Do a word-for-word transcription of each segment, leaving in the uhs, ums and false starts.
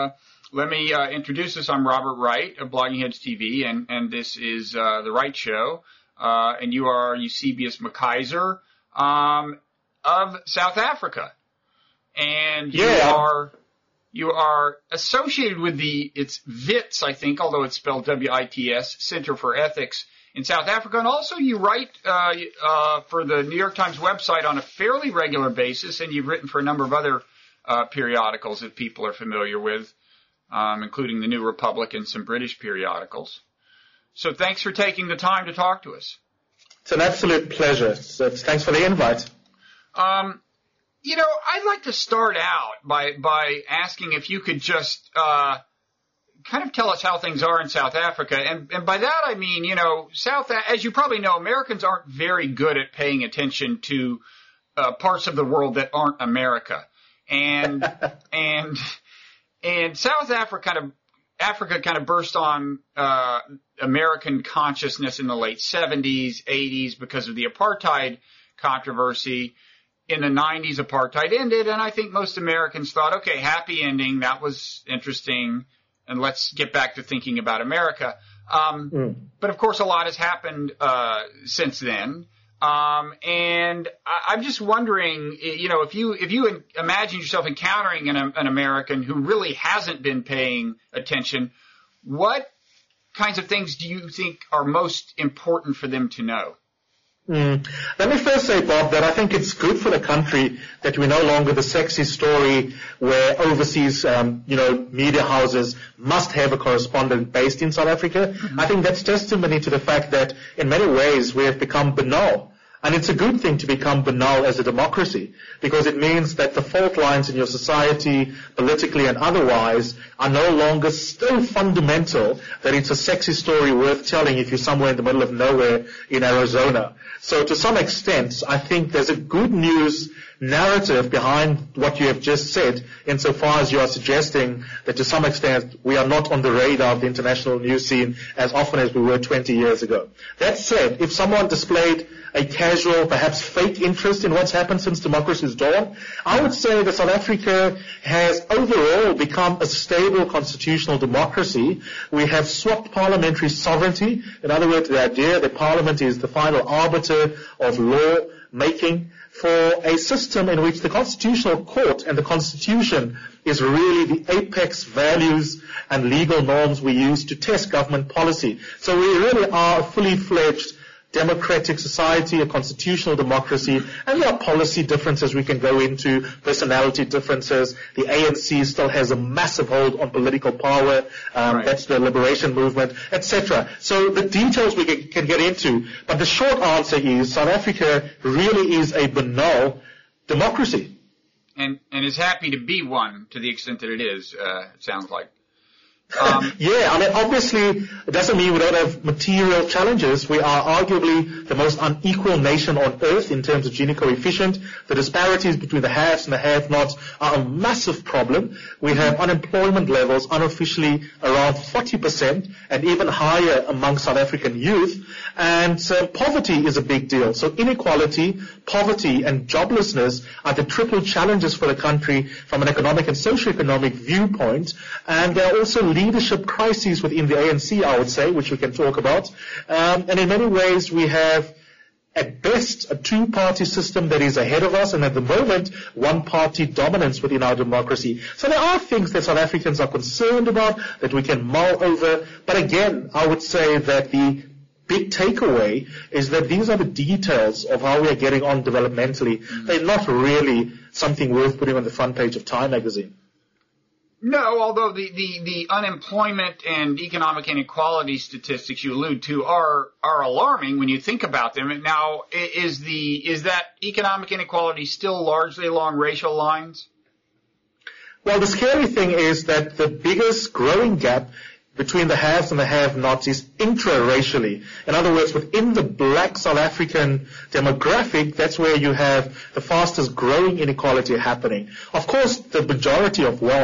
uh, let me uh, introduce us. I'm Robert Wright of Blogging Heads T V, and, and this is uh, The Wright Show. Uh, and you are Eusebius McKaiser um, of South Africa. And you yeah. are you are associated with the, it's WITS, I think, although it's spelled W I T S, Center for Ethics in South Africa. And also you write uh, uh, for the New York Times website on a fairly regular basis, and you've written for a number of other uh, periodicals that people are familiar with, um, including the New Republic and some British periodicals. So thanks for taking the time to talk to us. It's an absolute pleasure. So thanks for the invite. Um, you know, I'd like to start out by by asking if you could just uh, kind of tell us how things are in South Africa. And, and by that I mean, you know, South, as you probably know, Americans aren't very good at paying attention to uh, parts of the world that aren't America. And and and South Africa kind of Africa kind of burst on uh, American consciousness in the late seventies, eighties because of the apartheid controversy. In the nineties, apartheid ended, and I think most Americans thought, okay, happy ending, that was interesting, and let's get back to thinking about America. Um, mm. But, of course, a lot has happened uh, since then. Um, and I, I'm just wondering, you know, if you if you imagine yourself encountering an, an American who really hasn't been paying attention, what kinds of things do you think are most important for them to know? Mm. Let me first say, Bob, that I think it's good for the country that we're no longer the sexy story where overseas, um, you know, media houses must have a correspondent based in South Africa. Mm-hmm. I think that's testimony to the fact that in many ways we have become banal. And it's a good thing to become banal as a democracy, because it means that the fault lines in your society, politically and otherwise, are no longer so fundamental that it's a sexy story worth telling if you're somewhere in the middle of nowhere in Arizona. So to some extent, I think there's a good news narrative behind what you have just said, insofar as you are suggesting that to some extent we are not on the radar of the international news scene as often as we were twenty years ago. That said, if someone displayed a casual, perhaps fake interest in what's happened since democracy's dawn, I would say that South Africa has overall become a stable constitutional democracy. We have swapped parliamentary sovereignty. In other words, the idea that parliament is the final arbiter of law making, for a system in which the constitutional court and the constitution is really the apex values and legal norms we use to test government policy. So we really are a fully fledged democratic society, a constitutional democracy, and there are policy differences we can go into, personality differences. The A N C still has a massive hold on political power. Um, right. That's the liberation movement, et cetera. So the details we can, can get into, but the short answer is South Africa really is a banal democracy. And, and is happy to be one to the extent that it is, uh, it sounds like. Um, yeah, I mean, obviously, it doesn't mean we don't have material challenges. We are arguably the most unequal nation on earth in terms of Gini coefficient. The disparities between the haves and the have-nots are a massive problem. We have unemployment levels unofficially around forty percent and even higher among South African youth. And uh, poverty is a big deal. So inequality, poverty, and joblessness are the triple challenges for the country from an economic and socioeconomic viewpoint. And there are also leadership crises within the A N C, I would say, which we can talk about. Um, and in many ways, we have, at best, a two-party system that is ahead of us, and at the moment, one-party dominance within our democracy. So there are things that South Africans are concerned about that we can mull over. But again, I would say that the big takeaway is that these are the details of how we are getting on developmentally. Mm-hmm. They're not really something worth putting on the front page of Time magazine. No, although the, the, the unemployment and economic inequality statistics you allude to are are alarming when you think about them. And now, is the is that economic inequality still largely along racial lines? Well, the scary thing is that the biggest growing gap between the haves and the have-nots is intra-racially. In other words, within the black South African demographic, that's where you have the fastest growing inequality happening. Of course, the majority of wealth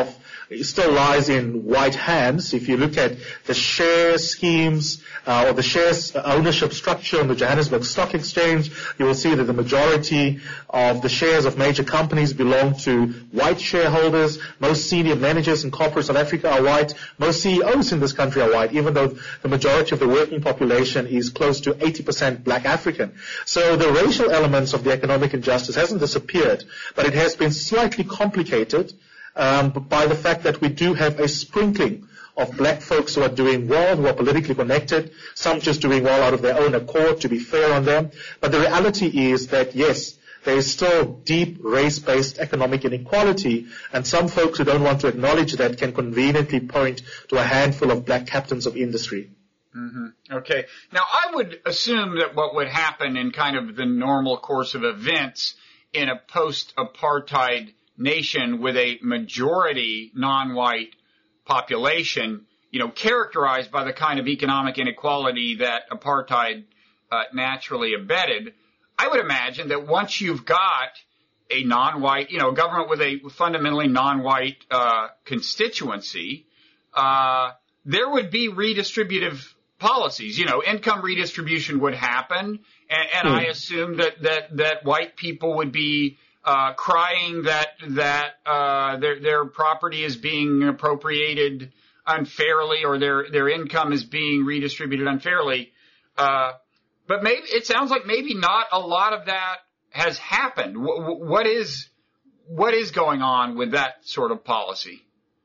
still lies in white hands. If you look at the share schemes uh, or the shares ownership structure on the Johannesburg Stock Exchange, you will see that the majority of the shares of major companies belong to white shareholders. Most senior managers in corporate South Africa are white. Most C E Os in this country are white, even though the majority of the working population is close to eighty percent black African. So the racial elements of the economic injustice hasn't disappeared, but it has been slightly complicated um, by the fact that we do have a sprinkling of black folks who are doing well, who are politically connected, some just doing well out of their own accord, to be fair on them. But the reality is that, yes, there is still deep race-based economic inequality, and some folks who don't want to acknowledge that can conveniently point to a handful of black captains of industry. Mm-hmm. Okay. Now, I would assume that what would happen in kind of the normal course of events in a post-apartheid nation with a majority non-white population, you know, characterized by the kind of economic inequality that apartheid uh, naturally embedded, I would imagine that once you've got a non-white, you know, government with a fundamentally non-white uh, constituency, uh, there would be redistributive policies. You know, income redistribution would happen, and, and mm. I assume that, that, that white people would be uh, crying that that uh, their their property is being appropriated unfairly, or their their income is being redistributed unfairly. Uh, but maybe it sounds like maybe not a lot of that has happened. W- what is what is going on with that sort of policy?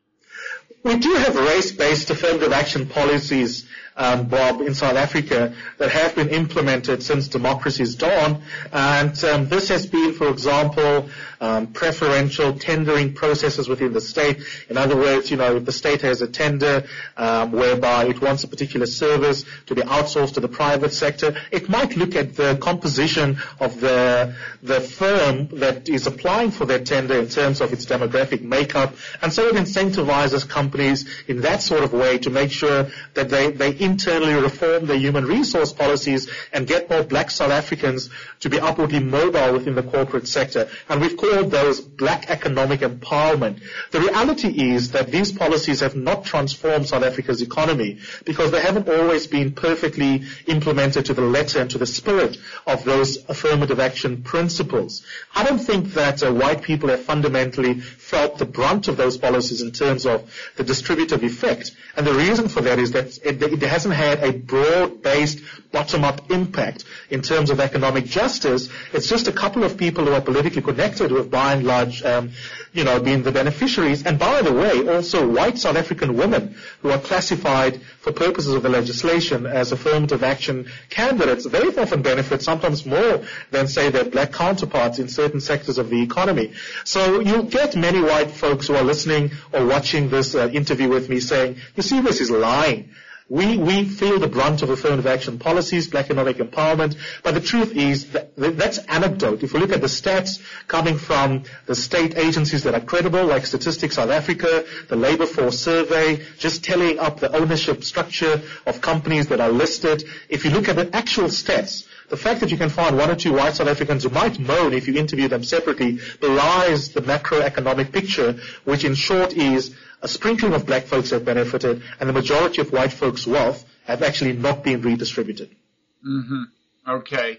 We do have race-based affirmative action policies, um, Bob, in South Africa that have been implemented since democracy's dawn. And um, this has been, for example, um, preferential tendering processes within the state. In other words, you know, if the state has a tender um, whereby it wants a particular service to be outsourced to the private sector, it might look at the composition of the the firm that is applying for that tender in terms of its demographic makeup, and so it incentivizes companies in that sort of way to make sure that they, they internally reform their human resource policies and get more black South Africans to be upwardly mobile within the corporate sector. And we've called those black economic empowerment. The reality is that these policies have not transformed South Africa's economy because they haven't always been perfectly implemented to the letter and to the spirit of those affirmative action principles. I don't think that uh, white people have fundamentally felt the brunt of those policies in terms of the distributive effect. And the reason for that is that it, it hasn't had a broad-based, bottom-up impact in terms of economic justice. It's just a couple of people who are politically connected who have, by and large, um, you know, been the beneficiaries. And by the way, also white South African women who are classified for purposes of the legislation as affirmative action candidates. They've often benefit sometimes more than, say, their black counterparts in certain sectors of the economy. So you'll get many white folks who are listening or watching this uh, interview with me saying, you see, this is lying. We, we feel the brunt of affirmative action policies, black economic empowerment, but the truth is that that's anecdote. If we look at the stats coming from the state agencies that are credible, like Statistics South Africa, the Labour Force Survey, just tallying up the ownership structure of companies that are listed, if you look at the actual stats, the fact that you can find one or two white South Africans who might moan if you interview them separately belies the macroeconomic picture, which in short is a sprinkling of black folks have benefited and the majority of white folks' wealth have actually not been redistributed. Mm-hmm. Okay.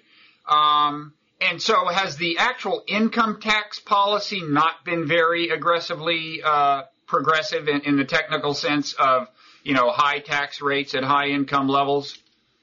Um, and so has the actual income tax policy not been very aggressively uh, progressive in, in the technical sense of, you know, high tax rates at high income levels?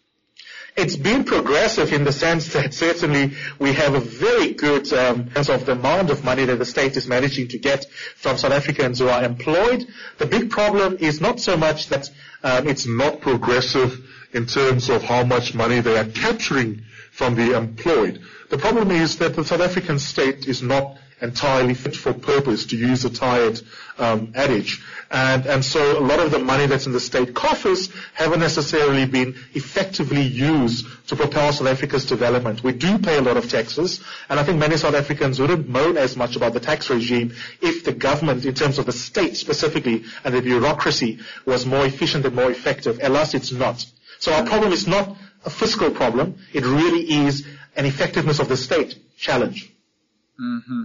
It's been progressive in the sense that certainly we have a very good um, sense of the amount of money that the state is managing to get from South Africans who are employed. The big problem is not so much that um, it's not progressive in terms of how much money they are capturing from the employed. The problem is that the South African state is not entirely fit for purpose, to use a tired um, adage. And, and so a lot of the money that's in the state coffers haven't necessarily been effectively used to propel South Africa's development. We do pay a lot of taxes, and I think many South Africans wouldn't moan as much about the tax regime if the government, in terms of the state specifically, and the bureaucracy, was more efficient and more effective. Alas, it's not. So our problem is not a fiscal problem. It really is an effectiveness of the state challenge. Mm-hmm.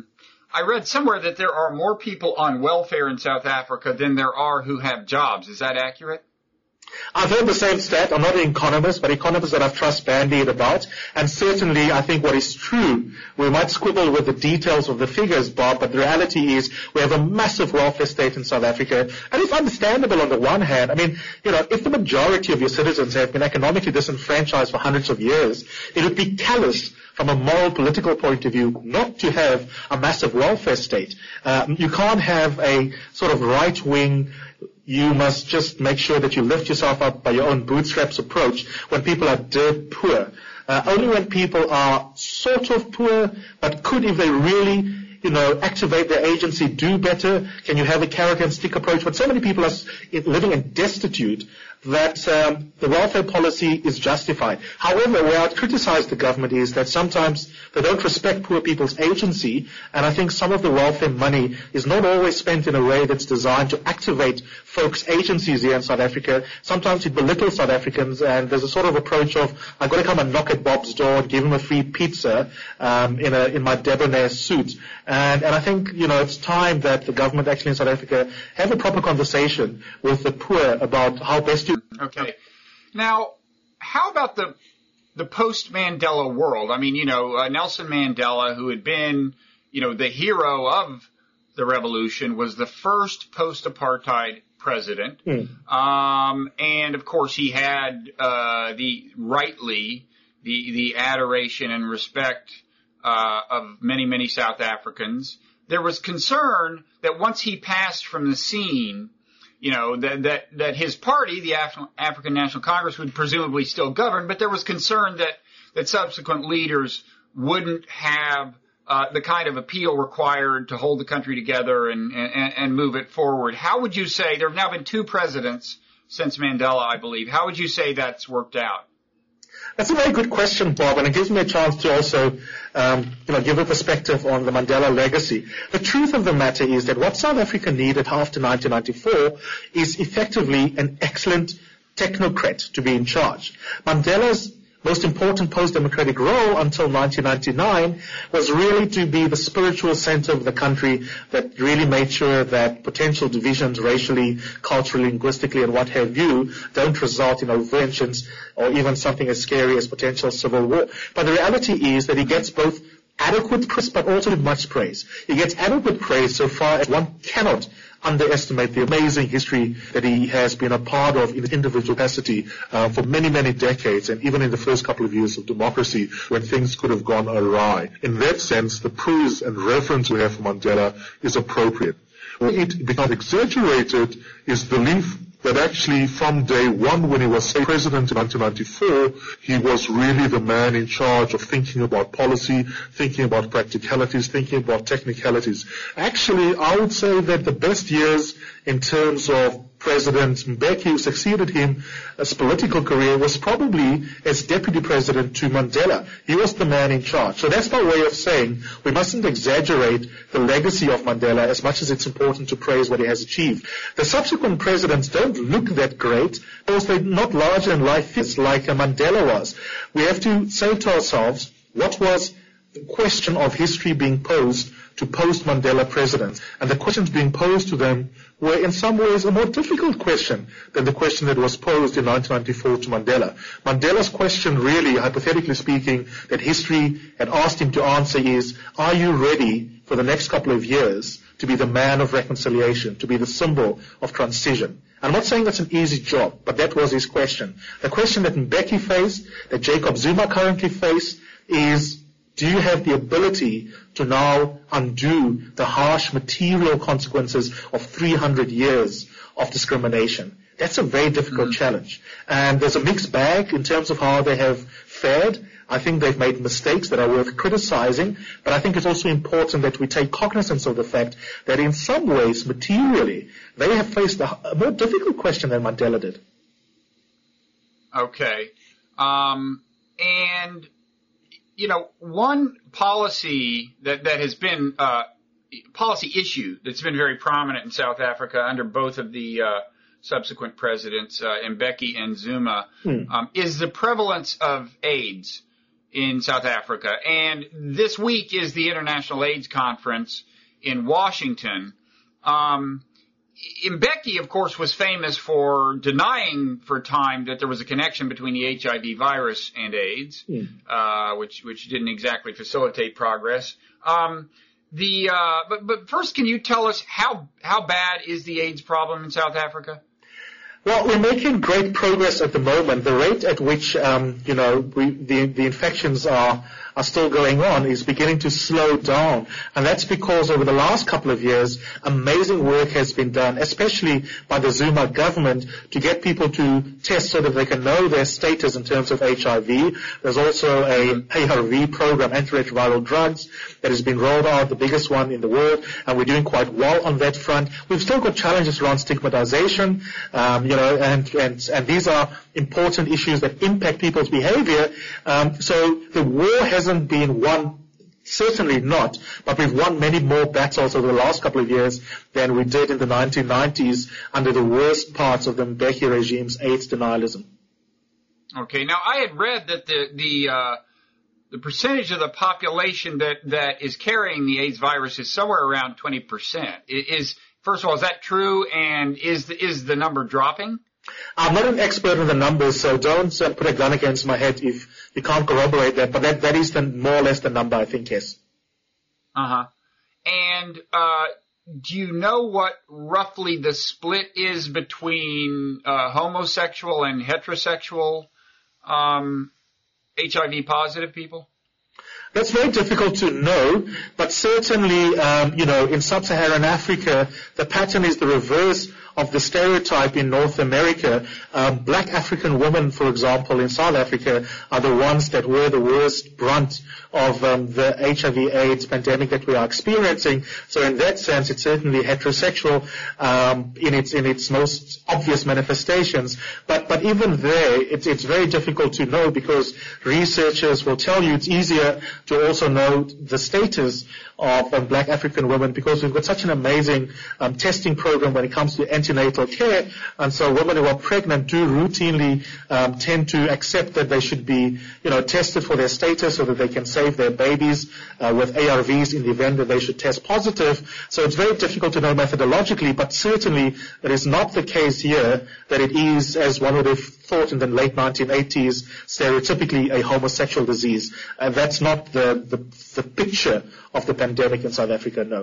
I read somewhere that there are more people on welfare in South Africa than there are who have jobs. Is that accurate? I've heard the same stat. I'm not an economist, but economists that I've trust bandied about. And certainly, I think what is true, we might squibble with the details of the figures, Bob, but the reality is we have a massive welfare state in South Africa. And it's understandable on the one hand. I mean, you know, if the majority of your citizens have been economically disenfranchised for hundreds of years, it would be callous from a moral, political point of view not to have a massive welfare state. Um, you can't have a sort of right-wing, you must just make sure that you lift yourself up by your own bootstraps approach when people are dirt poor. Uh, only when people are sort of poor, but could, if they really, you know, activate their agency, do better, can you have a carrot and stick approach. But so many people are living in destitute that um, the welfare policy is justified. However, where I'd criticize the government is that sometimes they don't respect poor people's agency, and I think some of the welfare money is not always spent in a way that's designed to activate folks' agencies here in South Africa. Sometimes it belittles South Africans, and there's a sort of approach of, I've got to come and knock at Bob's door and give him a free pizza um, in, a, in my debonair suit. And, and I think, you know, it's time that the government actually in South Africa have a proper conversation with the poor about how best to... Okay. Now, how about the the post-Mandela world? I mean, you know, uh, Nelson Mandela, who had been, you know, the hero of the revolution, was the first post-apartheid president. Mm. Um, and, of course, he had uh, the rightly the the adoration and respect uh, of many, many South Africans. There was concern that once he passed from the scene, you know, that, that, that his party, the Af- African National Congress, would presumably still govern, but there was concern that, that subsequent leaders wouldn't have uh, the kind of appeal required to hold the country together and, and, and move it forward. How would you say, there have now been two presidents since Mandela, I believe, how would you say that's worked out? That's a very good question, Bob, and it gives me a chance to also, um, you know, give a perspective on the Mandela legacy. The truth of the matter is that what South Africa needed after nineteen ninety-four is effectively an excellent technocrat to be in charge. Mandela's most important post-democratic role until nineteen ninety-nine was really to be the spiritual center of the country that really made sure that potential divisions racially, culturally, linguistically, and what have you don't result in inventions or even something as scary as potential civil war. But the reality is that he gets both adequate praise but also much praise. He gets adequate praise so far as one cannot underestimate the amazing history that he has been a part of in individual capacity uh, for many, many decades, and even in the first couple of years of democracy when things could have gone awry. In that sense, the praise and reverence we have for Mandela is appropriate. Where it becomes exaggerated is belief that actually from day one when he was president in nineteen ninety-four, he was really the man in charge of thinking about policy, thinking about practicalities, thinking about technicalities. Actually, I would say that the best years in terms of President Mbeki, who succeeded him as political career, was probably as deputy president to Mandela. He was the man in charge. So that's my way of saying we mustn't exaggerate the legacy of Mandela as much as it's important to praise what he has achieved. The subsequent presidents don't look that great because they're not larger in life figures like Mandela was. We have to say to ourselves, what was the question of history being posed to post-Mandela presidents? And the questions being posed to them were in some ways a more difficult question than the question that was posed in nineteen ninety-four to Mandela. Mandela's question really, hypothetically speaking, that history had asked him to answer is, are you ready for the next couple of years to be the man of reconciliation, to be the symbol of transition? I'm not saying that's an easy job, but that was his question. The question that Mbeki faced, that Jacob Zuma currently faced, is, do you have the ability to now undo the harsh material consequences of three hundred years of discrimination? That's a very difficult mm-hmm. challenge. And there's a mixed bag in terms of how they have fared. I think they've made mistakes that are worth criticizing, but I think it's also important that we take cognizance of the fact that in some ways, materially, they have faced a, a more difficult question than Mandela did. Okay. Um, and... You know, one policy that, that has been, uh, policy issue that's been very prominent in South Africa under both of the, uh, subsequent presidents, uh, Mbeki and Zuma, hmm. um, is the prevalence of AIDS in South Africa. And this week is the International AIDS Conference. in Washington. Um, Mbeki, of course, was famous for denying for a time that there was a connection between the H I V virus and AIDS, mm. uh, which which didn't exactly facilitate progress. Um, the uh, but but first, can you tell us how how bad is the AIDS problem in South Africa? Well, we're making great progress at the moment. The rate at which um, you know we, the the infections are are still going on is beginning to slow down, and that's because over the last couple of years, amazing work has been done, especially by the Zuma government, to get people to test so that they can know their status in terms of H I V. There's also a A R V program, antiretroviral drugs, that has been rolled out, the biggest one in the world, and we're doing quite well on that front. We've still got challenges around stigmatization, um, you know, and, and, and these are important issues that impact people's behavior. Um, so the war hasn't been won, certainly not, but we've won many more battles over the last couple of years than we did in the nineteen nineties under the worst parts of the Mbeki regime's AIDS denialism. Okay, now I had read that the, the, uh, the percentage of the population that, that is carrying the AIDS virus is somewhere around twenty percent. Is, first of all, is that true, and is the, is the number dropping? I'm not an expert on the numbers, so don't uh, put a gun against my head if you can't corroborate that, but that, that is the, more or less the number, I think, yes. Uh-huh. And uh, do you know what roughly the split is between uh, homosexual and heterosexual um, H I V positive people? That's very difficult to know, but certainly, um, you know, in sub-Saharan Africa, the pattern is the reverse of the stereotype in North America. Um, black African women, for example, in South Africa, are the ones that were the worst brunt of um, the H I V AIDS pandemic that we are experiencing. So in that sense, it's certainly heterosexual um, in its in its most obvious manifestations. But but even there, it's it's very difficult to know, because researchers will tell you it's easier to also know the status of um, black African women, because we've got such an amazing um, testing program when it comes to antenatal care, and so women who are pregnant do routinely um, tend to accept that they should be, you know, tested for their status so that they can save their babies uh, with A R Vs in the event that they should test positive. So it's very difficult to know methodologically, but certainly it is not the case here that it is, as one would have thought in the late nineteen eighties, stereotypically a homosexual disease. And that's not the, the, the picture of the pandemic in South Africa, no.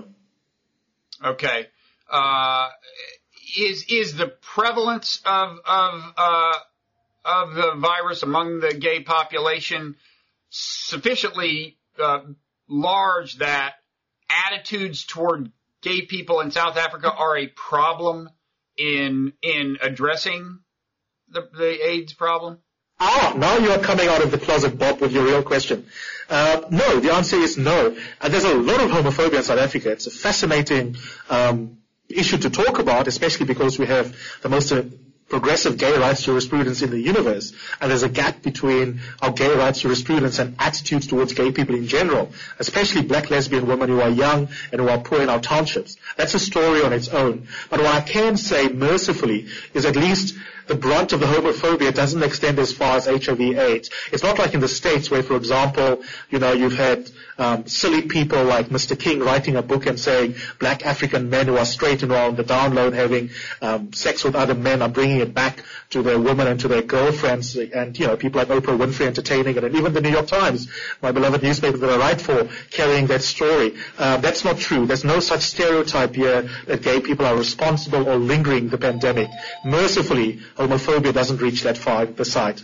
Okay. Uh, is is the prevalence of of uh, of the virus among the gay population sufficiently uh, large that attitudes toward gay people in South Africa are a problem in in addressing the, the AIDS problem? Ah, now you are coming out of the closet, Bob, with your real question. Uh, no, the answer is no. And there's a lot of homophobia in South Africa. It's a fascinating um, issue to talk about, especially because we have the most uh, progressive gay rights jurisprudence in the universe, and there's a gap between our gay rights jurisprudence and attitudes towards gay people in general, especially black lesbian women who are young and who are poor in our townships. That's a story on its own. But what I can say mercifully is at least the brunt of the homophobia doesn't extend as far as H I V AIDS. It's not like in the States where, for example, you know, you've had um, silly people like Mister King writing a book and saying black African men who are straight and who are on the download having um, sex with other men are bringing it back to their women and to their girlfriends, and, you know, people like Oprah Winfrey entertaining it, and even the New York Times, my beloved newspaper that I write for, carrying that story. Um, that's not true. There's no such stereotype here that gay people are responsible or lingering the pandemic. Mercifully, homophobia doesn't reach that far in the side.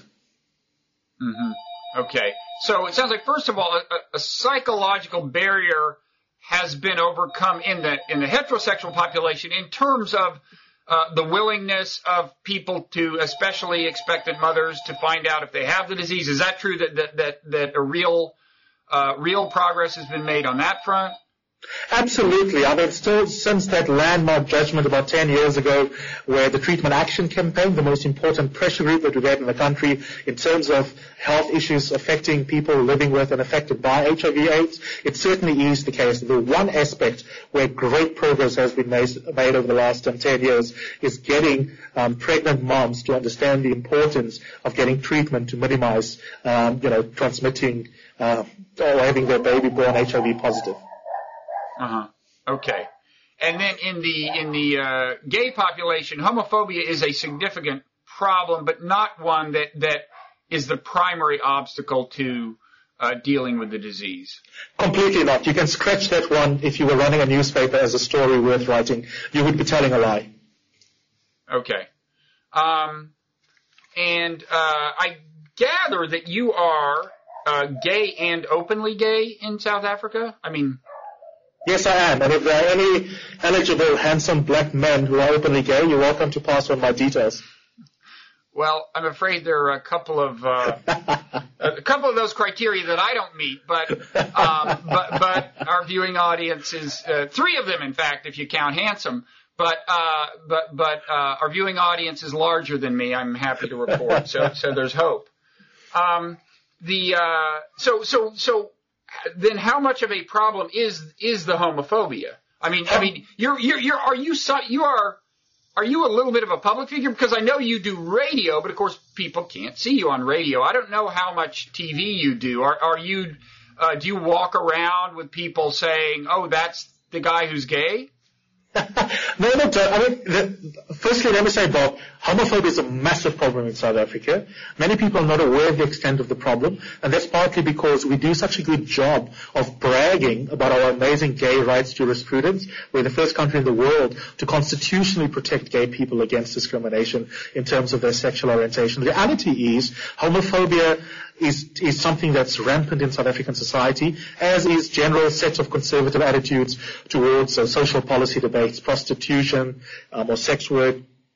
Mm-hmm. Okay. So it sounds like, first of all, a, a psychological barrier has been overcome in the in the heterosexual population in terms of uh, the willingness of people to, especially expectant mothers, to find out if they have the disease. Is that true, that that that, that a real uh, real progress has been made on that front? Absolutely. I mean, still since that landmark judgment about ten years ago, where the Treatment Action Campaign, the most important pressure group that we've had in the country in terms of health issues affecting people living with and affected by H I V AIDS, it certainly is the case. The one aspect where great progress has been made, made over the last um, ten years is getting um, pregnant moms to understand the importance of getting treatment to minimize, um, you know, transmitting uh, or having their baby born H I V positive. Uh-huh. Okay. And then in the in the uh, gay population, homophobia is a significant problem, but not one that, that is the primary obstacle to uh, dealing with the disease. Completely not. You can scratch that one if you were running a newspaper as a story worth writing. You would be telling a lie. Okay. Um, and uh, I gather that you are uh, gay and openly gay in South Africa? I mean... Yes, I am. And if there are any eligible, handsome black men who are openly gay, you're welcome to pass on my details. Well, I'm afraid there are a couple of uh, a couple of those criteria that I don't meet, but um, but but our viewing audience is uh, three of them, in fact, if you count handsome. But uh, but but uh, our viewing audience is larger than me. I'm happy to report. So so there's hope. Um, the uh, so so so. Then how much of a problem is is the homophobia? I mean, I mean, you're you're you're are you you are are you a little bit of a public figure? Because I know you do radio, but of course people can't see you on radio. I don't know how much T V you do. Are are you uh, do you walk around with people saying, "Oh, that's the guy who's gay"? No, no, I mean, the, firstly, let me say, Bob, homophobia is a massive problem in South Africa. Many people are not aware of the extent of the problem, and that's partly because we do such a good job of bragging about our amazing gay rights jurisprudence. We're the first country in the world to constitutionally protect gay people against discrimination in terms of their sexual orientation. The reality is, homophobia is is something that's rampant in South African society, as is general sets of conservative attitudes towards uh, social policy debates, prostitution, um, or sex work,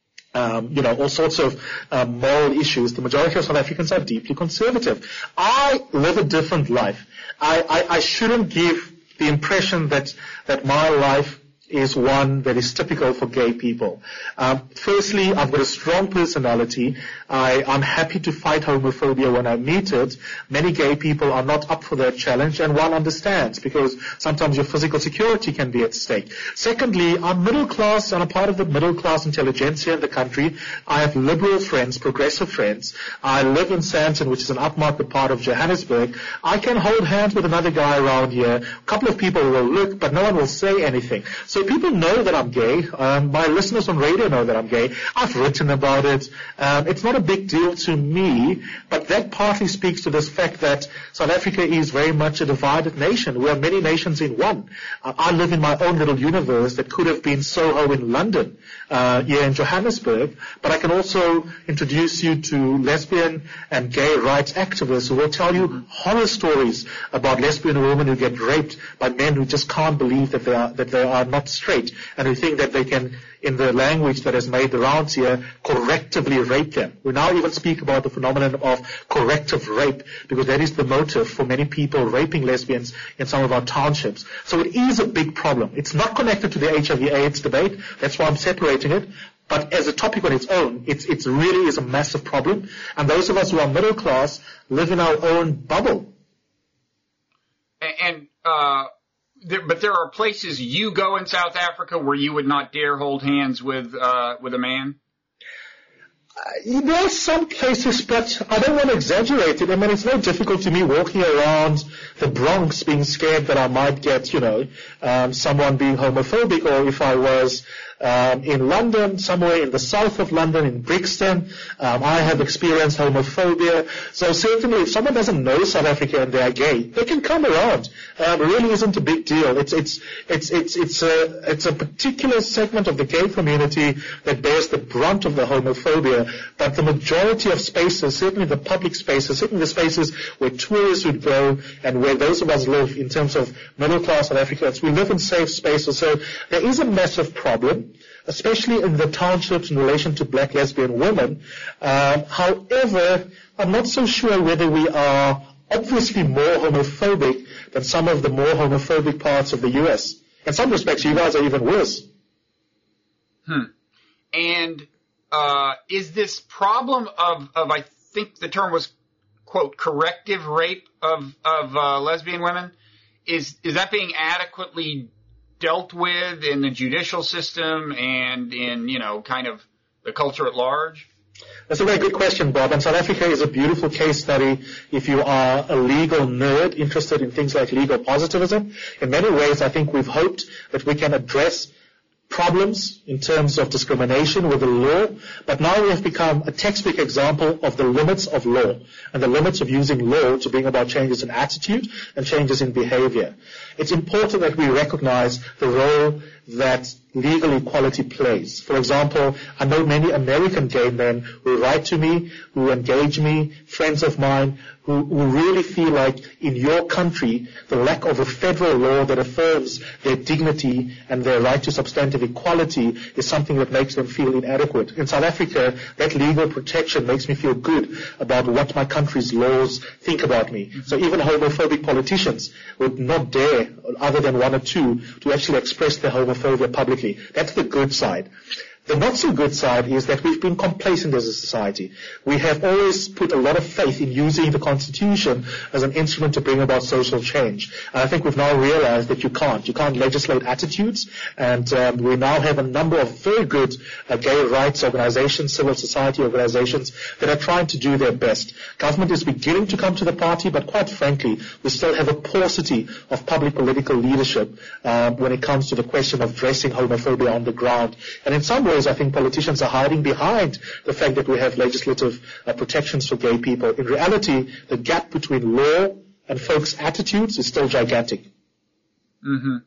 um, you know, all sorts of um, moral issues. The majority of South Africans are deeply conservative. I live a different life. I, I, I shouldn't give the impression that that my life is one that is typical for gay people. Um, firstly, I've got a strong personality. I, I'm happy to fight homophobia when I meet it. Many gay people are not up for that challenge, and one understands, because sometimes your physical security can be at stake. Secondly, I'm middle class, and I'm part of the middle class intelligentsia in the country. I have liberal friends, progressive friends. I live in Sandton, which is an upmarket part of Johannesburg. I can hold hands with another guy around here. A couple of people will look, but no one will say anything. So people know that I'm gay. Um, my listeners on radio know that I'm gay. I've written about it. Um, it's not a big deal to me, but that partly speaks to this fact that South Africa is very much a divided nation. We are many nations in one. Uh, I live in my own little universe that could have been Soho in London, uh, here in Johannesburg, but I can also introduce you to lesbian and gay rights activists who will tell you horror stories about lesbian women who get raped by men who just can't believe that they are, that they are not straight, and who think that they can, in the language that has made the rounds here, correctively rape them. We now even speak about the phenomenon of corrective rape, because that is the motive for many people raping lesbians in some of our townships. So it is a big problem. It's not connected to the H I V AIDS debate. That's why I'm separating it. But as a topic on its own, it's, it's really is a massive problem. And those of us who are middle class live in our own bubble. And, and uh There, but there are places you go in South Africa where you would not dare hold hands with uh, with a man? Uh, there are some places, but I don't want to exaggerate it. I mean, it's no difficult to me walking around the Bronx being scared that I might get, you know, um, someone being homophobic, or if I was um, in London, somewhere in the south of London, in Brixton, um, I have experienced homophobia. So certainly, if someone doesn't know South Africa and they are gay, they can come around. Um, it really isn't a big deal. It's it's it's it's it's a it's a particular segment of the gay community that bears the brunt of the homophobia. But the majority of spaces, certainly the public spaces, certainly the spaces where tourists would go and where those of us live in terms of middle class South Africans, we live in safe spaces. So there is a massive problem, especially in the townships in relation to black lesbian women. Um, however, I'm not so sure whether we are obviously more homophobic than some of the more homophobic parts of the U S. In some respects, you guys are even worse. Hmm. And uh, is this problem of, of, I think the term was, quote, corrective rape of, of uh, lesbian women, is is that being adequately dealt with in the judicial system and in, you know, kind of the culture at large? That's a very good question, Bob. And South Africa is a beautiful case study if you are a legal nerd interested in things like legal positivism. In many ways, I think we've hoped that we can address problems in terms of discrimination with the law, but now we have become a textbook example of the limits of law and the limits of using law to bring about changes in attitude and changes in behavior. It's important that we recognize the role that legal equality plays. For example, I know many American gay men who write to me, who engage me, friends of mine, who, who really feel like in your country, the lack of a federal law that affirms their dignity and their right to substantive equality is something that makes them feel inadequate. In South Africa, that legal protection makes me feel good about what my country's laws think about me. Mm-hmm. So even homophobic politicians would not dare, other than one or two, to actually express their homophobia publicly. That's the good side. The not so good side is that we've been complacent as a society. We have always put a lot of faith in using the Constitution as an instrument to bring about social change. And I think we've now realized that you can't. You can't legislate attitudes. And um, we now have a number of very good uh, gay rights organizations, civil society organizations that are trying to do their best. Government is beginning to come to the party, but quite frankly, we still have a paucity of public political leadership uh, when it comes to the question of addressing homophobia on the ground. And in some ways, I think politicians are hiding behind the fact that we have legislative uh, protections for gay people. In reality, the gap between law and folks' attitudes is still gigantic. Mm-hmm.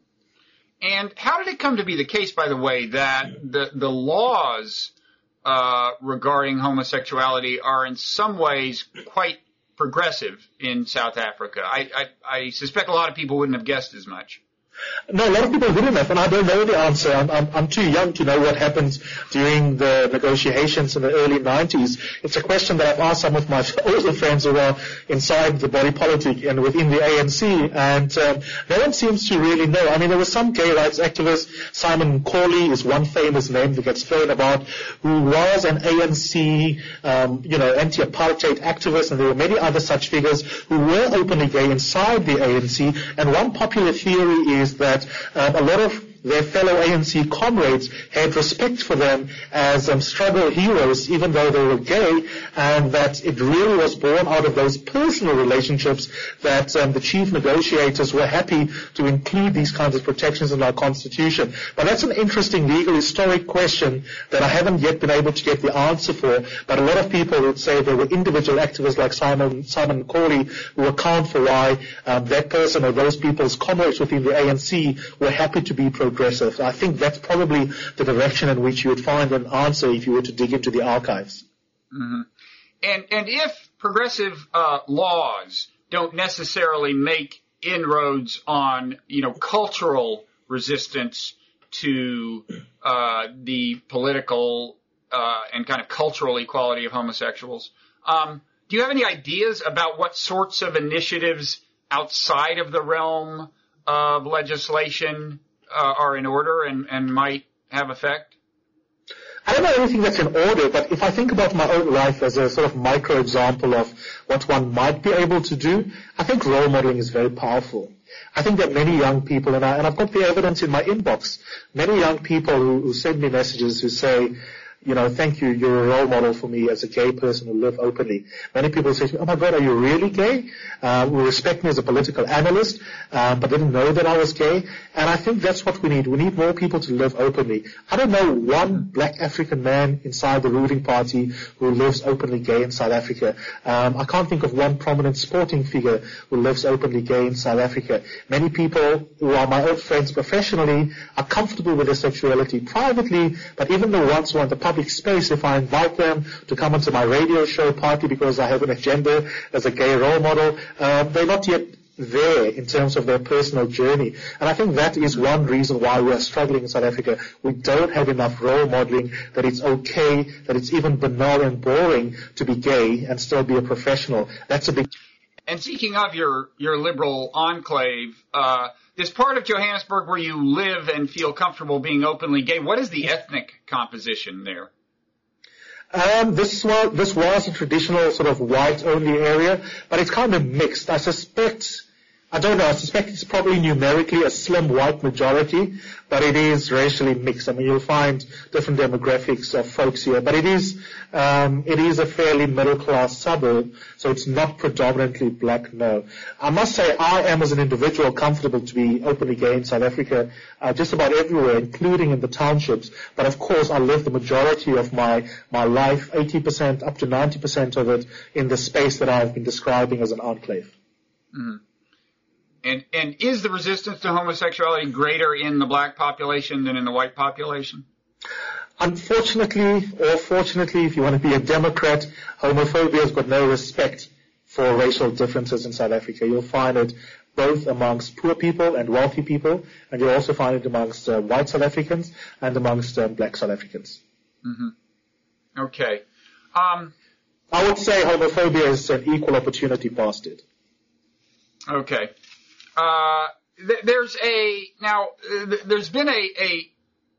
And how did it come to be the case, by the way, that the, the laws uh, regarding homosexuality are in some ways quite progressive in South Africa? I, I, I suspect a lot of people wouldn't have guessed as much. No, a lot of people wouldn't have, and I don't know the answer. I'm, I'm, I'm too young to know what happened during the negotiations in the early nineties. It's a question that I've asked some of my older friends who are inside the body politic and within the A N C, and um, no one seems to really know. I mean, there were some gay rights activists. Simon Corley is one famous name that gets thrown about, who was an A N C, um, you know, anti-apartheid activist, and there were many other such figures who were openly gay inside the A N C. And one popular theory is that um, a lot of their fellow A N C comrades had respect for them as um, struggle heroes, even though they were gay, and that it really was born out of those personal relationships that um, the chief negotiators were happy to include these kinds of protections in our constitution. But that's an interesting legal historic question that I haven't yet been able to get the answer for, but a lot of people would say there were individual activists like Simon, Simon Corley who account for why um, that person or those people's comrades within the A N C were happy to be pro progressive. I think that's probably the direction in which you would find an answer if you were to dig into the archives. Mm-hmm. And and if progressive uh, laws don't necessarily make inroads on, you know, cultural resistance to uh, the political uh, and kind of cultural equality of homosexuals, um, do you have any ideas about what sorts of initiatives outside of the realm of legislation Uh, are in order and, and might have effect? I don't know anything that's in order, but if I think about my own life as a sort of micro example of what one might be able to do, I think role modeling is very powerful. I think that many young people, and, I, and I've got the evidence in my inbox, many young people who, who send me messages who say, you know, thank you, you're a role model for me as a gay person who live openly. Many people say to me, oh my God, are you really gay? Uh, who respect me as a political analyst, um, but didn't know that I was gay. And I think that's what we need. We need more people to live openly. I don't know one black African man inside the ruling party who lives openly gay in South Africa. Um, I can't think of one prominent sporting figure who lives openly gay in South Africa. Many people who are my old friends professionally are comfortable with their sexuality privately, but even the ones who are in the public space, if I invite them to come onto my radio show, partly because I have an agenda as a gay role model, um, they're not yet there in terms of their personal journey. And I think that is one reason why we are struggling in South Africa. We don't have enough role modeling that it's okay, that it's even banal and boring to be gay and still be a professional. That's a big... And speaking of your, your liberal enclave, uh, this part of Johannesburg where you live and feel comfortable being openly gay, what is the ethnic composition there? Um, this was, this was a traditional sort of white-only area, but it's kind of mixed. I suspect I don't know. I suspect it's probably numerically a slim white majority, but it is racially mixed. I mean, you'll find different demographics of folks here, but it is um, it is a fairly middle-class suburb, so it's not predominantly black, no. I must say I am, as an individual, comfortable to be openly gay in South Africa, uh, just about everywhere, including in the townships. But of course, I live the majority of my, my life, eighty percent up to ninety percent of it, in the space that I've been describing as an enclave. Mm-hmm. And and is the resistance to homosexuality greater in the black population than in the white population? Unfortunately, or fortunately, if you want to be a Democrat, homophobia has got no respect for racial differences in South Africa. You'll find it both amongst poor people and wealthy people, and you'll also find it amongst uh, white South Africans and amongst um, black South Africans. Mm-hmm. Okay. Um, I would say homophobia is an equal opportunity bastard. Okay. Uh, th- there's a, now, uh, th- there's been a, a,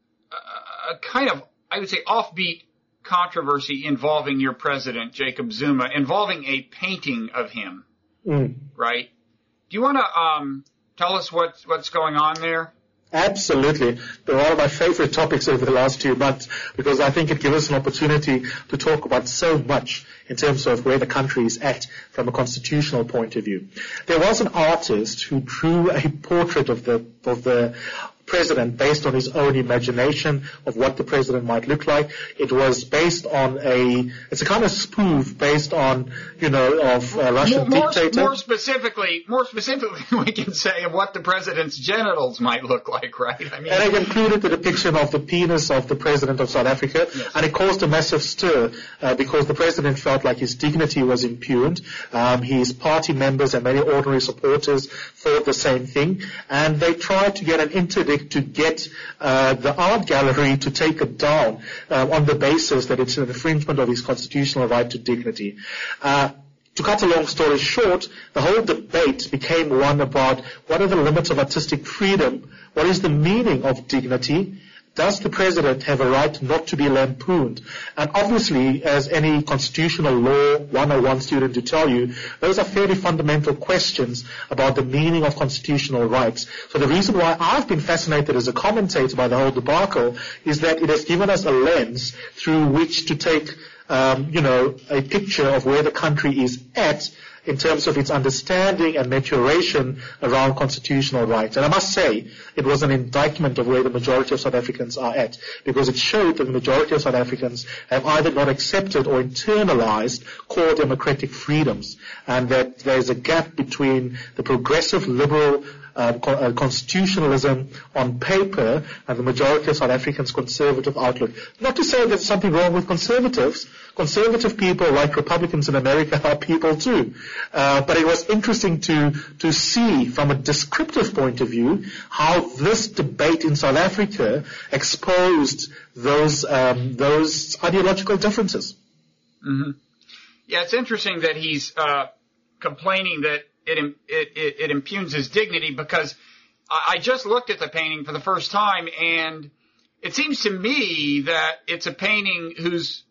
a kind of, I would say, offbeat controversy involving your president, Jacob Zuma, involving a painting of him, mm. right? Do you want to um, tell us what's, what's going on there? Absolutely. They're one of my favorite topics over the last two months because I think it gives us an opportunity to talk about so much in terms of where the country is at from a constitutional point of view. There was an artist who drew a portrait of the of the president based on his own imagination of what the president might look like. It was based on a, it's a kind of spoof based on, you know, of a Russian more, dictator. More specifically, more specifically, we can say of what the president's genitals might look like, right? I mean, and it included the depiction of the penis of the president of South Africa, yes. And it caused a massive stir uh, because the president felt like his dignity was impugned. Um, his party members and many ordinary supporters thought the same thing, and they tried to get an interdict to get uh, the art gallery to take it down uh, on the basis that it's an infringement of his constitutional right to dignity. Uh, to cut a long story short, the whole debate became one about what are the limits of artistic freedom, what is the meaning of dignity, does the president have a right not to be lampooned? And obviously, as any constitutional law one oh one student to tell you, those are fairly fundamental questions about the meaning of constitutional rights. So the reason why I've been fascinated as a commentator by the whole debacle is that it has given us a lens through which to take, um, you know, a picture of where the country is at in terms of its understanding and maturation around constitutional rights. And I must say, it was an indictment of where the majority of South Africans are at, because it showed that the majority of South Africans have either not accepted or internalized core democratic freedoms, and that there is a gap between the progressive liberal Uh, uh, constitutionalism on paper and the majority of South Africans' conservative outlook. Not to say there's something wrong with conservatives. Conservative people, like Republicans in America, are people too. Uh, but it was interesting to to see from a descriptive point of view how this debate in South Africa exposed those um, those ideological differences. Mm-hmm. Yeah, it's interesting that he's uh, complaining that It, it, it impugns his dignity, because I just looked at the painting for the first time, and it seems to me that it's a painting whose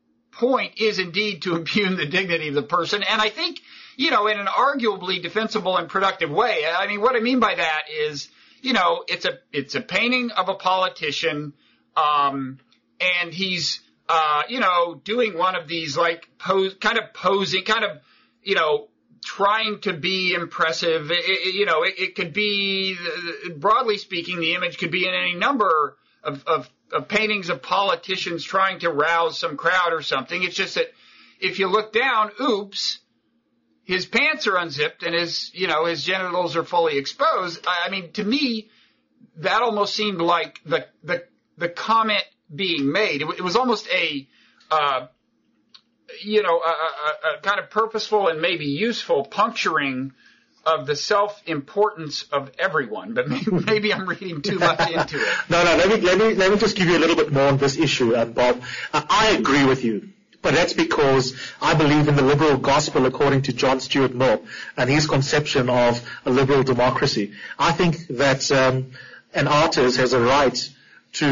point is indeed to impugn the dignity of the person, and I think, you know, in an arguably defensible and productive way. I mean, what I mean by that is, you know, it's a it's a painting of a politician, um, and he's, uh, you know, doing one of these, like, pose, kind of posing, kind of, you know, trying to be impressive. It, it, you know, it, it could be, broadly speaking, the image could be in any number of, of, of paintings of politicians trying to rouse some crowd or something. It's just that if you look down, oops, his pants are unzipped and his, you know, his genitals are fully exposed. I, I mean, to me, that almost seemed like the, the, the comment being made. It, it was almost a, uh, you know, a, a, a kind of purposeful and maybe useful puncturing of the self-importance of everyone. But maybe, maybe I'm reading too much into it. no, no, let me, let me, let me just give you a little bit more on this issue, uh, Bob. Uh, I agree with you. But that's because I believe in the liberal gospel according to John Stuart Mill and his conception of a liberal democracy. I think that um, an artist has a right to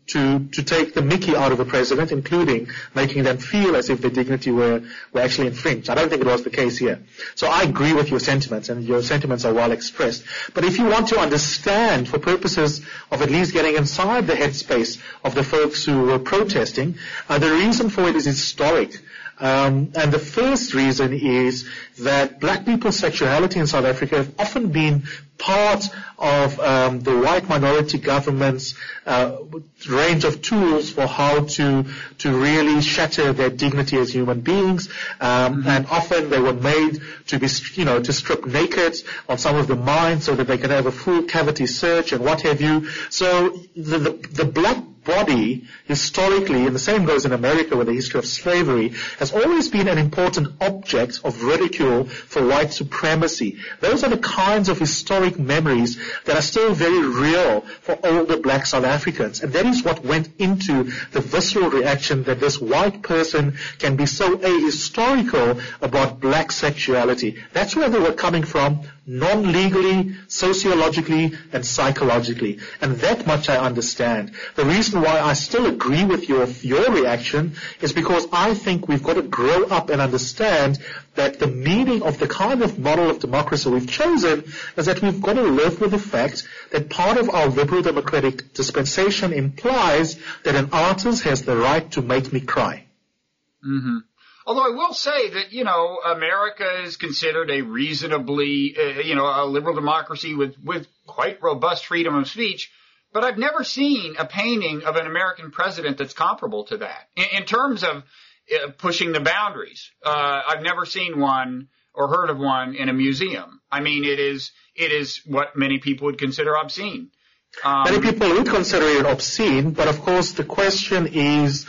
to, to take the mickey out of a president, including making them feel as if their dignity were, were actually infringed. I don't think it was the case here. So I agree with your sentiments, and your sentiments are well expressed. But if you want to understand, for purposes of at least getting inside the headspace of the folks who were protesting, uh, the reason for it is historic. Um, and the first reason is that black people's sexuality in South Africa have often been part of um, the white minority government's uh, range of tools for how to to really shatter their dignity as human beings. Um, mm-hmm. And often they were made to be, you know, to strip naked on some of the minds so that they can have a full cavity search and what have you. So the the, the black body, historically, and the same goes in America with the history of slavery, has always been an important object of ridicule for white supremacy. Those are the kinds of historic memories that are still very real for older black South Africans. And that is what went into the visceral reaction that this white person can be so ahistorical about black sexuality. That's where they were coming from, non-legally, sociologically, and psychologically. And that much I understand. The reason why I still agree with your, your reaction is because I think we've got to grow up and understand that the meaning of the kind of model of democracy we've chosen is that we've got to live with the fact that part of our liberal democratic dispensation implies that an artist has the right to make me cry. Mm-hmm. Although I will say that, you know, America is considered a reasonably, uh, you know, a liberal democracy with, with quite robust freedom of speech. But I've never seen a painting of an American president that's comparable to that in, in terms of uh, pushing the boundaries. Uh, I've never seen one or heard of one in a museum. I mean, it is, it is what many people would consider obscene. Um, many people would consider it obscene, but of course the question is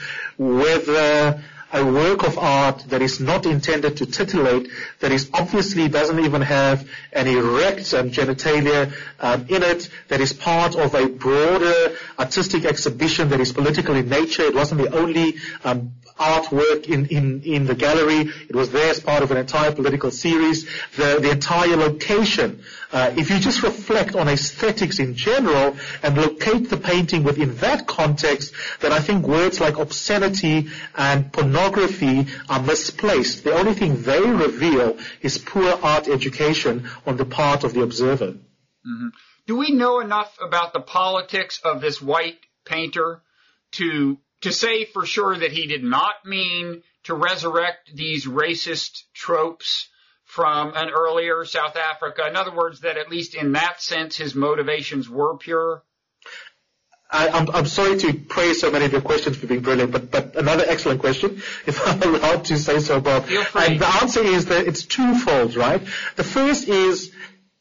whether a work of art that is not intended to titillate, that is obviously doesn't even have an erect um, genitalia um, in it, that is part of a broader artistic exhibition that is political in nature. It wasn't the only um, artwork in, in, in the gallery. It was there as part of an entire political series. The, the entire location, uh, if you just reflect on aesthetics in general and locate the painting within that context, then I think words like obscenity and pornography are misplaced. The only thing they reveal is poor art education on the part of the observer. Mm-hmm. Do we know enough about the politics of this white painter to to say for sure that he did not mean to resurrect these racist tropes from an earlier South Africa? In other words, that at least in that sense his motivations were pure? I, I'm, I'm sorry to praise so many of your questions for being brilliant, but, but another excellent question, if I'm allowed to say so, Bob. Feel free. And the answer is that it's twofold, right? The first is,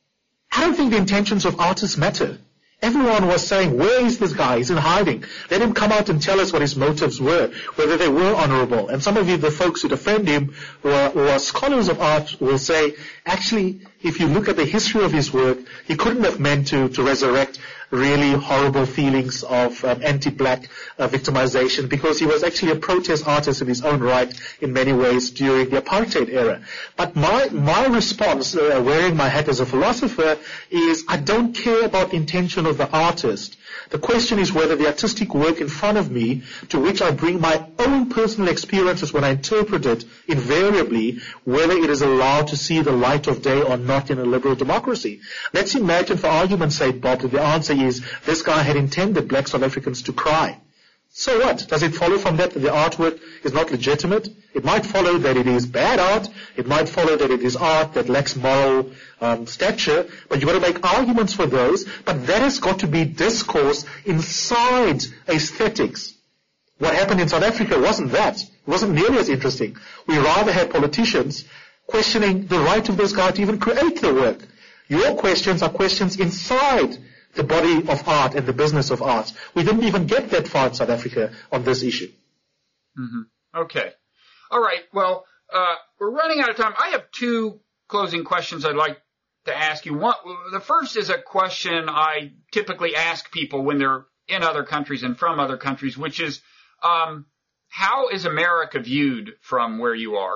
I don't think the intentions of artists matter. Everyone was saying, where is this guy? He's in hiding. Let him come out and tell us what his motives were, whether they were honorable. And some of you, the folks who defend him, who are, who are scholars of art, will say, actually, if you look at the history of his work, he couldn't have meant to, to resurrect really horrible feelings of um, anti-black uh, victimization, because he was actually a protest artist in his own right in many ways during the apartheid era. But my my response, uh, wearing my hat as a philosopher, is I don't care about the intention of the artist. The question is whether the artistic work in front of me, to which I bring my own personal experiences when I interpret it, invariably, whether it is allowed to see the light of day or not in a liberal democracy. Let's imagine, for argument's sake, Bob, that the answer is this guy had intended black South Africans to cry. So what? Does it follow from that that the artwork is not legitimate? It might follow that it is bad art. It might follow that it is art that lacks moral um, stature. But you've got to make arguments for those. But that has got to be discourse inside aesthetics. What happened in South Africa wasn't that. It wasn't nearly as interesting. We rather had politicians questioning the right of this guy to even create the work. Your questions are questions inside the body of art and the business of art. We didn't even get that far in South Africa on this issue. Mm-hmm. Okay. All right. Well, uh, we're running out of time. I have two closing questions I'd like to ask you. One, the first is a question I typically ask people when they're in other countries and from other countries, which is, um, how is America viewed from where you are?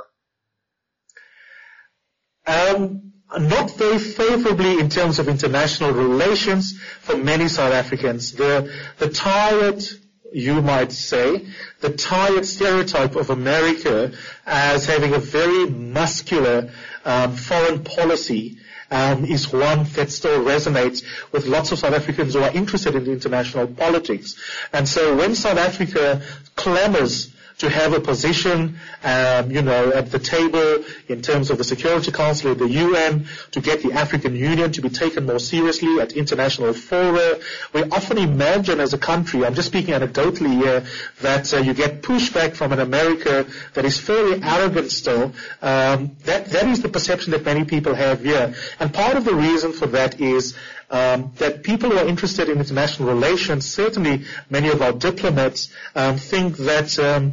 Um, Not very favorably in terms of international relations for many South Africans. The, the tired you might say, the tired stereotype of America as having a very muscular um, foreign policy um, is one that still resonates with lots of South Africans who are interested in international politics. And so when South Africa clamors to have a position, um, you know, at the table in terms of the Security Council of the U N, to get the African Union to be taken more seriously at international fora. We often imagine as a country, I'm just speaking anecdotally here, that uh, you get pushback from an America that is fairly arrogant still. Um, that, that is the perception that many people have here. And part of the reason for that is Um, that people who are interested in international relations, certainly many of our diplomats, um, think that um,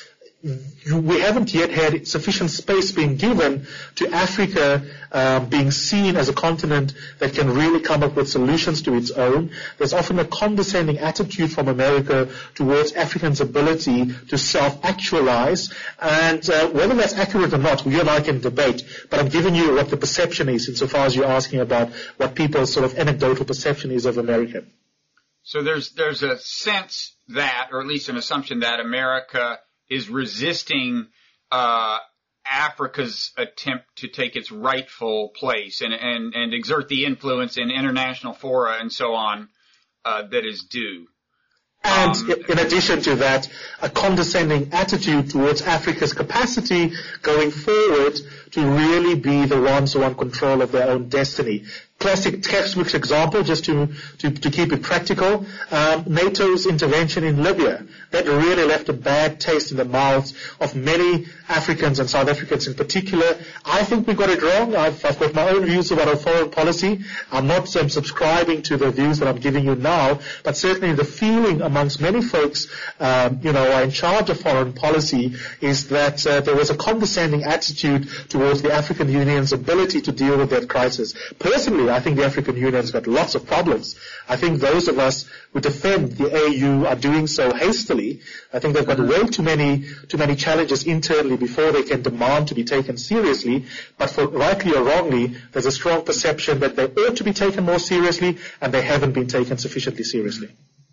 we haven't yet had sufficient space being given to Africa um, being seen as a continent that can really come up with solutions to its own. There's often a condescending attitude from America towards Africans' ability to self-actualize, and uh, whether that's accurate or not, we and I can debate, but I'm giving you what the perception is insofar as you're asking about what people's sort of anecdotal perception is of America. So there's there's a sense that, or at least an assumption that America is resisting uh, Africa's attempt to take its rightful place and, and, and exert the influence in international fora and so on uh, that is due. And um, in addition to that, a condescending attitude towards Africa's capacity going forward to really be the ones who want control of their own destiny. Classic textbook example, just to, to, to keep it practical, um, NATO's intervention in Libya. That really left a bad taste in the mouths of many Africans and South Africans in particular. I think we got it wrong. I've, I've got my own views about our foreign policy. I'm not um, subscribing to the views that I'm giving you now, but certainly the feeling amongst many folks, um, you know, are in charge of foreign policy is that uh, there was a condescending attitude towards the African Union's ability to deal with that crisis. Personally, I think the African Union's got lots of problems. I think those of us who defend the A U are doing so hastily. I think they've got way too many, too many challenges internally before they can demand to be taken seriously. But for rightly or wrongly, there's a strong perception that they ought to be taken more seriously, and they haven't been taken sufficiently seriously.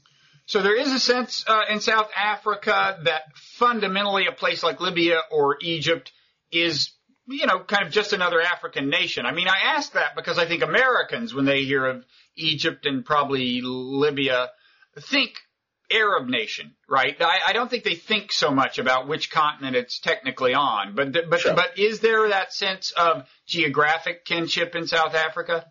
So there is a sense uh, in South Africa that fundamentally a place like Libya or Egypt is, you know, kind of just another African nation. I mean, I ask that because I think Americans, when they hear of Egypt and probably Libya, think Arab nation, right? I, I don't think they think so much about which continent it's technically on. But but Sure. but is there that sense of geographic kinship in South Africa?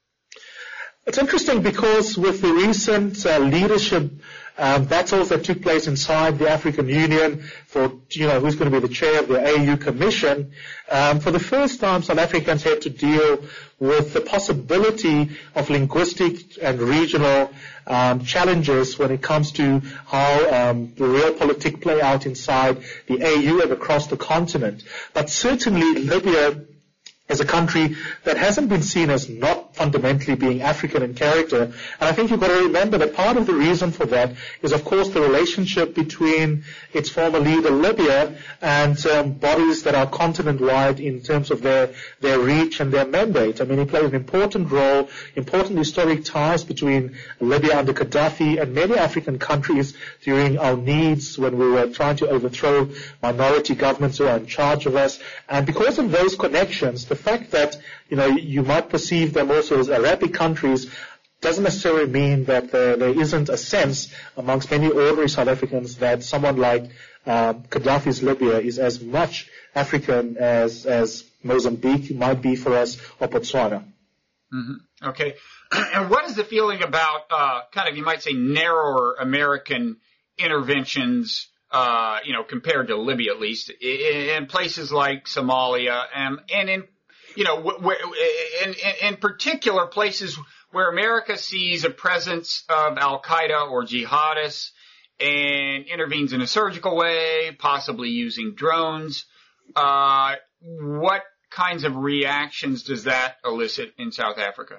It's interesting because with the recent uh, leadership um, battles that took place inside the African Union for, you know, who's going to be the chair of the A U Commission, um, for the first time South Africans had to deal with the possibility of linguistic and regional um, challenges when it comes to how um, the realpolitik play out inside the A U and across the continent. But certainly Libya as a country that hasn't been seen as not fundamentally being African in character. And I think you've got to remember that part of the reason for that is, of course, the relationship between its former leader, Libya, and um, bodies that are continent-wide in terms of their, their reach and their mandate. I mean, he played an important role, important historic ties between Libya under Gaddafi and many African countries during our needs when we were trying to overthrow minority governments who are in charge of us. And because of those connections, the fact that, you know, you might perceive them also as Arabic countries doesn't necessarily mean that there, there isn't a sense amongst many ordinary South Africans that someone like uh, Gaddafi's Libya is as much African as, as Mozambique might be for us, or Botswana. Mm-hmm. Okay. And what is the feeling about uh, kind of, you might say, narrower American interventions, uh, you know, compared to Libya at least, in, in places like Somalia and, and in, you know, where, in, in particular places where America sees a presence of Al-Qaeda or jihadists and intervenes in a surgical way, possibly using drones. Uh, what kinds of reactions does that elicit in South Africa?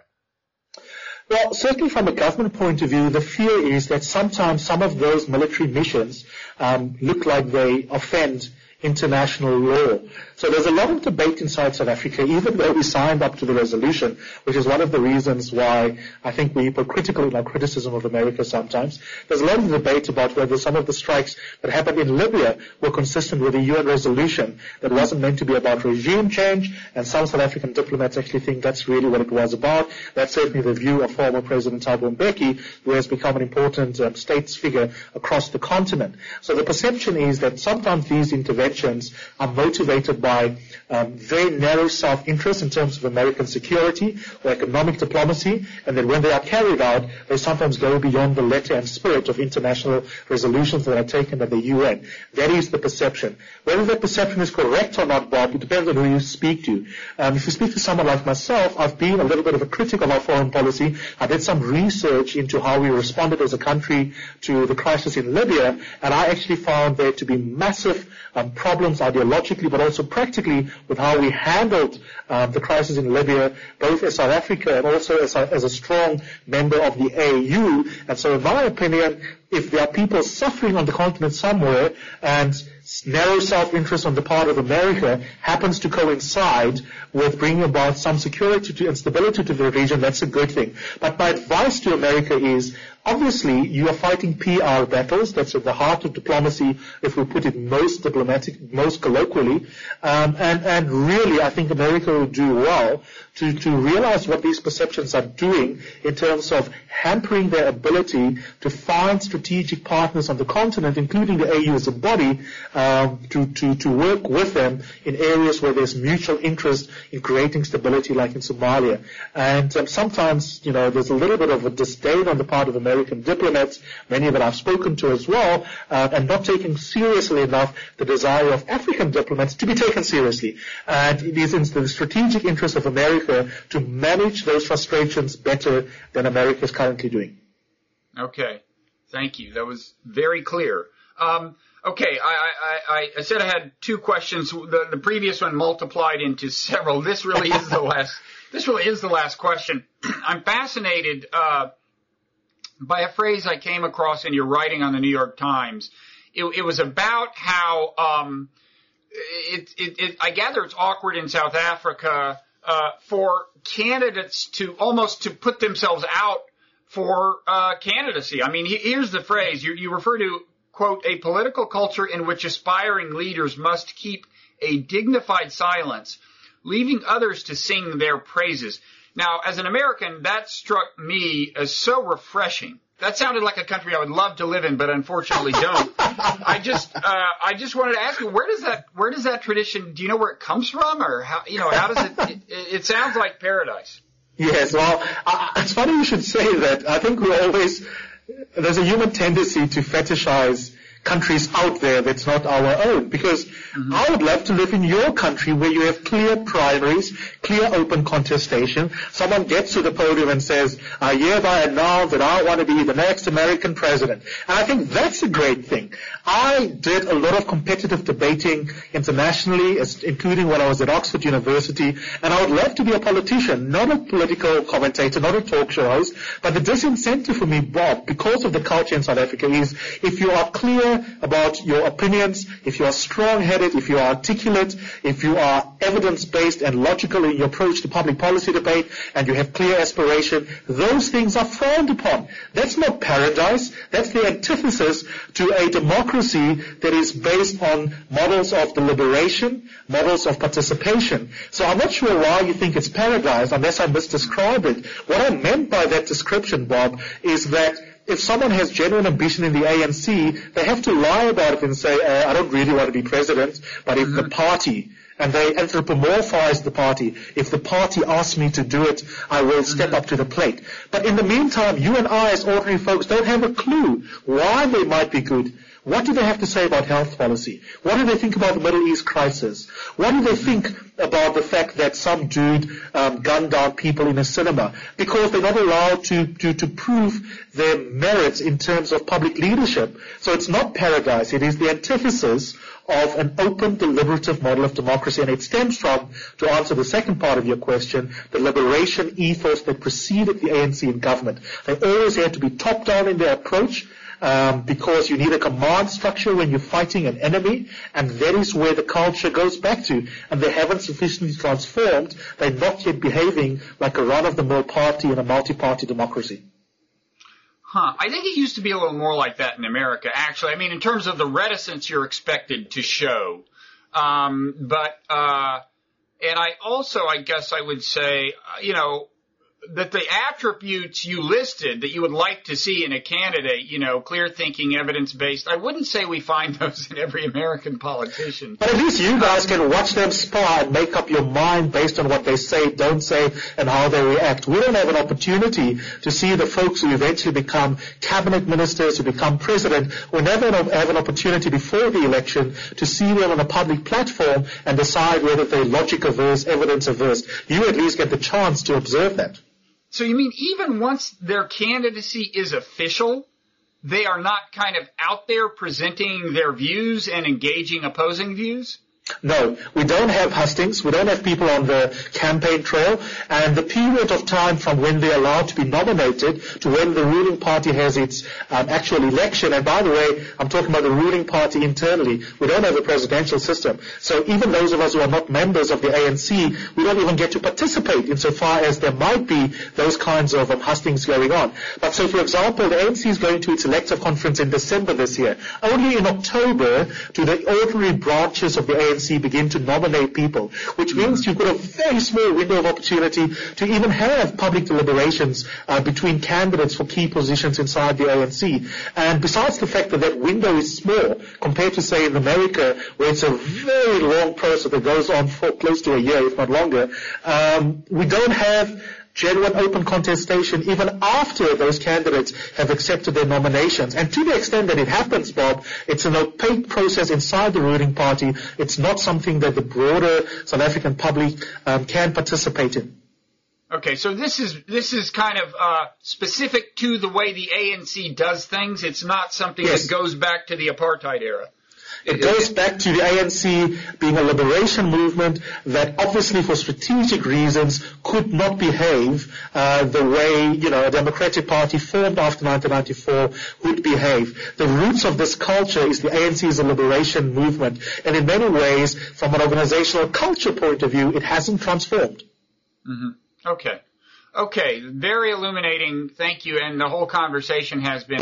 Well, certainly from a government point of view, the fear is that sometimes some of those military missions um, look like they offend international law. So there's a lot of debate inside South Africa, even though we signed up to the resolution, which is one of the reasons why I think we're hypocritical in our criticism of America sometimes. There's a lot of debate about whether some of the strikes that happened in Libya were consistent with the U N resolution that wasn't meant to be about regime change, and some South African diplomats actually think that's really what it was about. That's certainly the view of former President Thabo Mbeki, who has become an important um, states figure across the continent. So the perception is that sometimes these interventions are motivated by um, very narrow self-interest in terms of American security or economic diplomacy, and that when they are carried out, they sometimes go beyond the letter and spirit of international resolutions that are taken at the U N. That is the perception. Whether that perception is correct or not, Bob, it depends on who you speak to. Um, if you speak to someone like myself, I've been a little bit of a critic of our foreign policy. I did some research into how we responded as a country to the crisis in Libya, and I actually found there to be massive um, problems ideologically, but also practically with how we handled um, the crisis in Libya, both as South Africa and also as a, as a strong member of the A U. And so in my opinion, if there are people suffering on the continent somewhere and narrow self-interest on the part of America happens to coincide with bringing about some security to, and stability to the region, that's a good thing. But my advice to America is, obviously, you are fighting P R battles. That's at the heart of diplomacy, if we put it most diplomatic, most colloquially. Um, and, and really, I think America will do well to, to realize what these perceptions are doing in terms of hampering their ability to find strategic partners on the continent, including the A U as a body, um, to, to, to work with them in areas where there's mutual interest in creating stability, like in Somalia. And um, sometimes, you know, there's a little bit of a disdain on the part of American diplomats, many that I've spoken to as well, uh, and not taking seriously enough the desire of African diplomats to be taken seriously. And it is in the strategic interest of America to manage those frustrations better than America is currently doing. Okay. Thank you. That was very clear. Um, okay. I, I, I said I had two questions. The, the previous one multiplied into several. This really is the last, this really is the last question. I'm fascinated, uh, by a phrase I came across in your writing on the New York Times. It, it was about how, um, it, it, it, I gather it's awkward in South Africa, uh, for candidates to almost to put themselves out for, uh, candidacy. I mean, here's the phrase. You, you refer to, quote, a political culture in which aspiring leaders must keep a dignified silence, leaving others to sing their praises. Now, as an American, that struck me as so refreshing. That sounded like a country I would love to live in, but unfortunately don't. I just, uh, I just wanted to ask you, where does that, where does that tradition, do you know where it comes from, or how, you know, how does it, it, it sounds like paradise. Yes, well, uh, it's funny you should say that. I think we always, there's a human tendency to fetishize countries out there that's not our own, because mm-hmm. I would love to live in your country where you have clear primaries, clear open contestation. Someone gets to the podium and says, I hereby announce that I want to be the next American president. And I think that's a great thing. I did a lot of competitive debating internationally, including when I was at Oxford University, and I would love to be a politician, not a political commentator, not a talk show host. But the disincentive for me, Bob, because of the culture in South Africa, is if you are clear about your opinions, if you are strong-headed, if you are articulate, if you are evidence-based and logical in your approach to public policy debate, and you have clear aspiration, those things are frowned upon. That's not paradise. That's the antithesis to a democracy that is based on models of deliberation, models of participation. So I'm not sure why you think it's paradise, unless I misdescribed it. What I meant by that description, Bob, is that if someone has genuine ambition in the A N C, they have to lie about it and say, uh, I don't really want to be president, but if mm-hmm. the party, and they anthropomorphize the party, if the party asks me to do it, I will step mm-hmm. up to the plate. But in the meantime, you and I as ordinary folks don't have a clue why they might be good. What do they have to say about health policy? What do they think about the Middle East crisis? What do they think about the fact that some dude um, gunned down people in a cinema? Because they're not allowed to, to, to prove their merits in terms of public leadership. So it's not paradise. It is the antithesis of an open, deliberative model of democracy. And it stems from, to answer the second part of your question, the liberation ethos that preceded the A N C in government. They always had to be top-down in their approach. um, because you need a command structure when you're fighting an enemy, and that is where the culture goes back to. And they haven't sufficiently transformed. They're not yet behaving like a run-of-the-mill party in a multi-party democracy. Huh. I think it used to be a little more like that in America, actually. I mean, in terms of the reticence you're expected to show. Um, but, uh, and I also, I guess I would say, uh, you know, that the attributes you listed that you would like to see in a candidate, you know, clear thinking, evidence-based, I wouldn't say we find those in every American politician. But at least you guys can watch them spar and make up your mind based on what they say, don't say, and how they react. We don't have an opportunity to see the folks who eventually become cabinet ministers, who become president. We never have an opportunity before the election to see them on a public platform and decide whether they're logic averse, evidence averse. You at least get the chance to observe that. So you mean even once their candidacy is official, they are not kind of out there presenting their views and engaging opposing views? No, we don't have hustings. We don't have people on the campaign trail. And the period of time from when they're allowed to be nominated to when the ruling party has its um, actual election. And by the way, I'm talking about the ruling party internally. We don't have a presidential system. So even those of us who are not members of the A N C, we don't even get to participate insofar as there might be those kinds of um, hustings going on. But so, for example, the A N C is going to its elective conference in December this year. Only in October do the ordinary branches of the A N C begin to nominate people, which means you've got a very small window of opportunity to even have public deliberations uh, between candidates for key positions inside the A N C. And besides the fact that that window is small compared to, say, in America, where it's a very long process that goes on for close to a year, if not longer, um, we don't have genuine open contestation even after those candidates have accepted their nominations. And to the extent that it happens, Bob, it's an opaque process inside the ruling party. It's not something that the broader South African public um, can participate in. Okay, so this is this is kind of uh, specific to the way the A N C does things. It's not something yes. that goes back to the apartheid era. It goes back to the A N C being a liberation movement that obviously for strategic reasons could not behave uh, the way, you know, a democratic party formed after nineteen ninety-four would behave. The roots of this culture is the A N C is a liberation movement. And in many ways, from an organizational culture point of view, it hasn't transformed. Mm-hmm. Okay. Okay. Very illuminating. Thank you. And the whole conversation has been